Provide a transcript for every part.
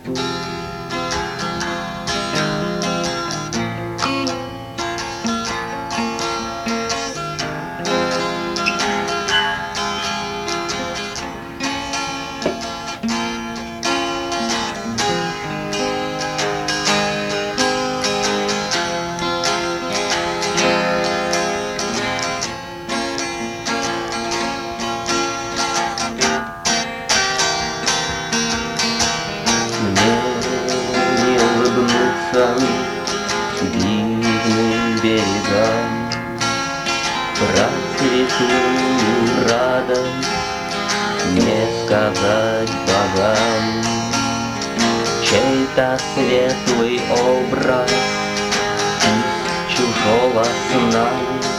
Дивным берегам про святую радость не сказать богам. Чей-то светлый образ из чужого сна,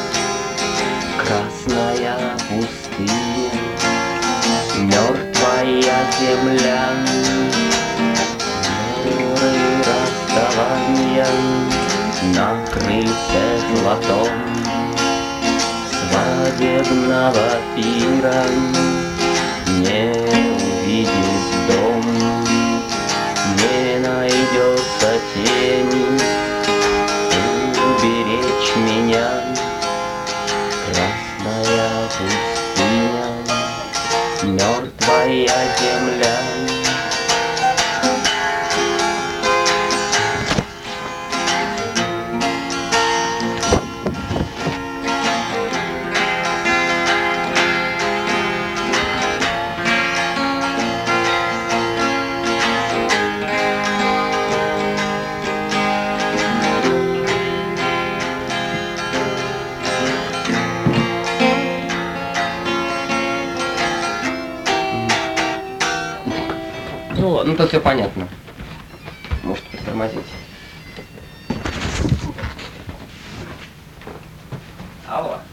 красная пустыня, мертвая земля, расставания на крыльце золотом свадебного пира не увидит дом, не найдется тени уберечь меня. Красная пустыня, мертвая земля. Ну, тут все понятно. Можете притормозить. Алло.